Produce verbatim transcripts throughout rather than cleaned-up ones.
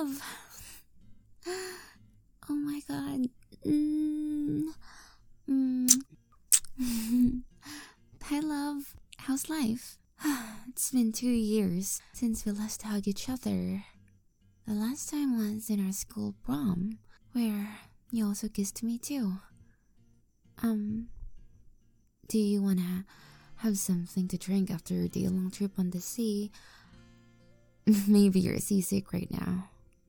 love. Oh my god. Mm. Mm. Hi, love. How's life? It's been two years since we last hugged each other. The last time was in our school prom, where you also kissed me too. Um, do you wanna have something to drink after a day-long trip on the sea? Maybe you're seasick right now.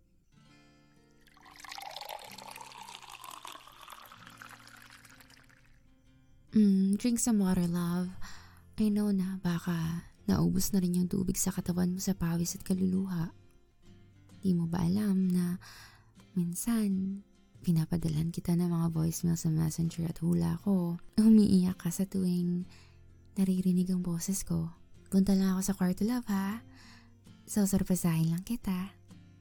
Mm, drink some water, love. I know na baka naubos na rin yung tubig sa katawan mo sa pawis at kaluluha. Di mo ba alam na minsan pinapadalan kita ng mga voicemail sa messenger at hula ko. Umiiyak ka sa tuwing naririnig ang boses ko. Punta lang ako sa kwarto, love, ha? So, surpresahin lang kita.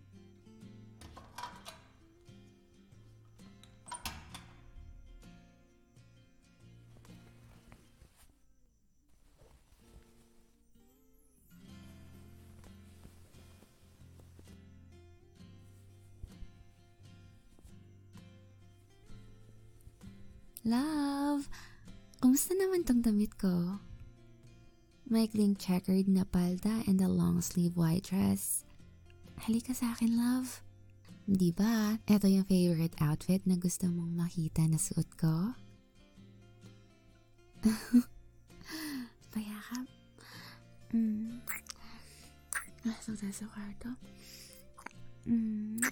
Love, kumusta naman tong damit ko? Maikling checkered na palda and a long sleeve white dress. Halika sa akin, love. Di ba, ito yung favorite outfit na gusto mong makita na suot ko? Payakap. Mm. Lasang tayo sa kwarto. Mm.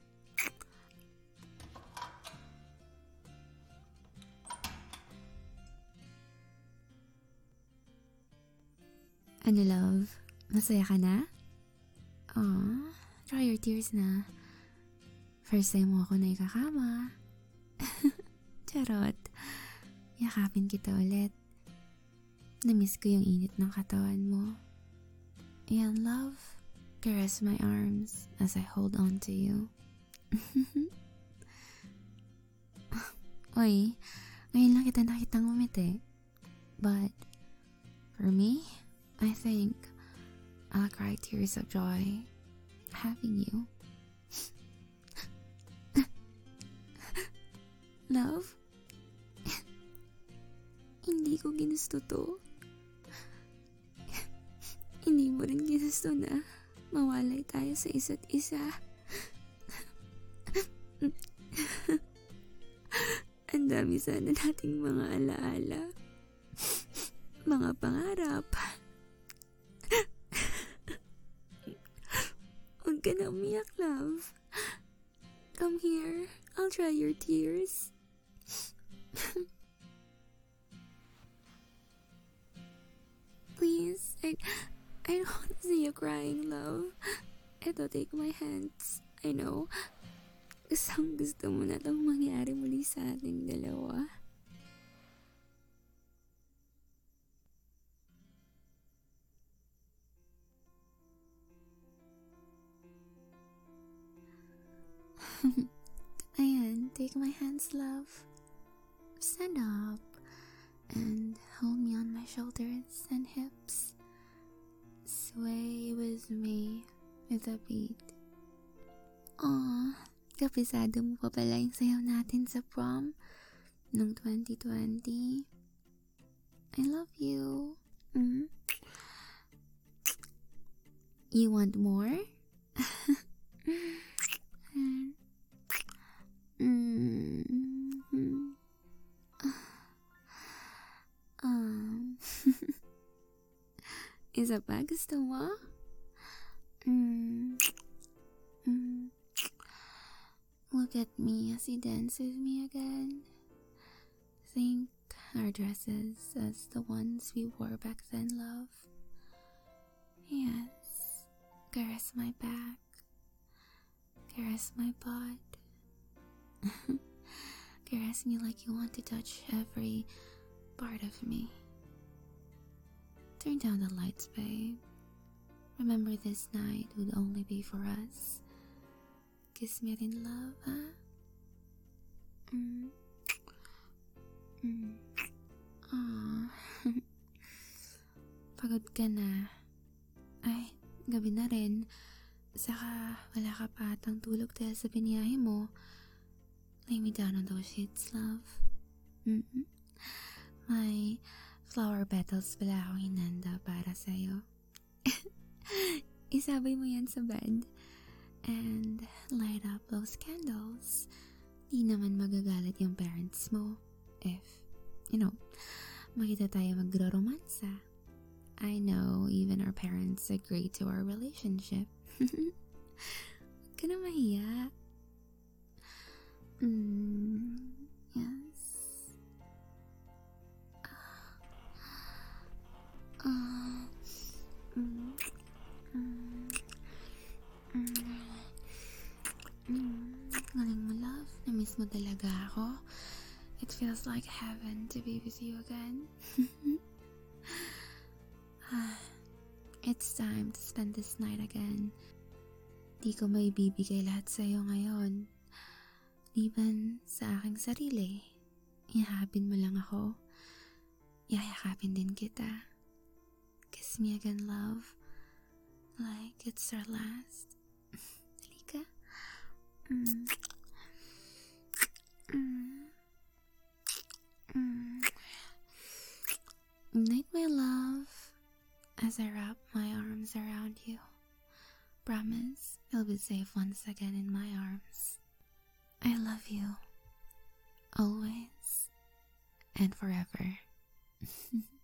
Ano, love? Masaya ka na? Aw, dry your tears na. First time mo ako na ikakama. Charot. Yakapin kita ulit. Namiss ko yung init ng katawan mo. Ayan, love. Caress my arms as I hold on to you. Oy, ngayon lang kita nakitang umiti. But, for me, I think I'll cry tears of joy having you. Love? Hindi ko ginusto to. Hindi mo rin ginusto na mawalay tayo sa isa't isa. Ang dami sana nating mga alaala. Mga pangarap. Huwag ka na umiyak, love. Come here. I'll dry your tears. Please, I, I don't want to see you crying, love. Eto, take my hands. I know. Gustong gusto mo na itong mangyari muli sa ating dalawa. Ayan, take my hands, love. Stand up and hold me on my shoulders and hips. Sway with me with a beat. Aw, kapisado mo pa pala yung sayaw natin sa prom noong twenty twenty. I love you. Mm. You want more? Mm-hmm. um, Isa pa gusto mo? Mm. Mm. Look at me as he dances me again. Think our dresses as the ones we wore back then, love. Yes. Caress my back. Caress my butt. Caress me like you want to touch every part of me. Turn down the lights, babe. Remember this night would only be for us. Kiss me rin, love, ha? Mm. Mm. Aww. Pagod ka na. Ay, gabi na rin. Saka wala ka pa atang tulog dahil sa biniyahe mo. Lay me down on those sheets, love. Mm-mm. May flower petals pala akong hinanda para sa'yo. Isabay mo yan sa bed. And light up those candles. Di naman magagalit yung parents mo. If, you know, makita tayo magro-romansa. I know even our parents agree to our relationship. Huwag ka na mahiya. Mm, yes. Uh, mm, mm, mm, mm. Galing mo, love. Na-miss mo talaga ako. It feels like heaven to be with you again. It's time to spend this night again. Di ko may bibigay lahat sa'yo ngayon. Liban sa aking sarili. Ihapin mo lang ako. Yayakapin din kita. Kiss me again, love. Like it's our last. Halika. Mm. Mm. Mm. Night, my love. As I wrap my arms around you. Promise you'll be safe once again in my arms. I love you. Always. And forever.